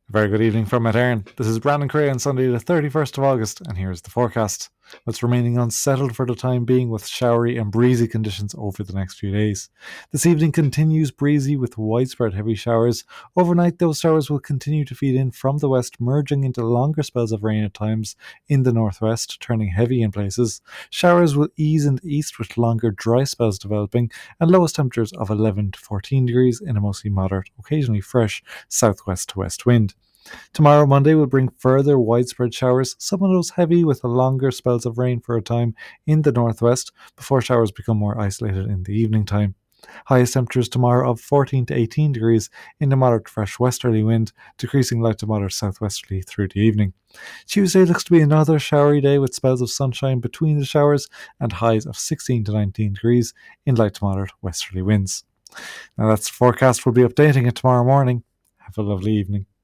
A very good evening from Mount Erin. This is Brandon Cray on Sunday, the 31st of August, and here's the forecast. It's remaining unsettled for the time being with showery and breezy conditions over the next few days. This evening continues breezy with widespread heavy showers. Overnight, those showers will continue to feed in from the west, merging into longer spells of rain at times in the northwest, turning heavy in places. Showers will ease in the east with longer dry spells developing, and lowest temperatures of 11 to 14 degrees in a mostly moderate, occasionally fresh southwest to west wind. Tomorrow, Monday, will bring further widespread showers, some of those heavy with longer spells of rain for a time in the northwest, before showers become more isolated in the evening time. Highest temperatures tomorrow of 14 to 18 degrees in the moderate fresh westerly wind, decreasing light to moderate southwesterly through the evening. Tuesday looks to be another showery day with spells of sunshine between the showers and highs of 16 to 19 degrees in light to moderate westerly winds. Now that's the forecast. We'll be updating it tomorrow morning. Have a lovely evening.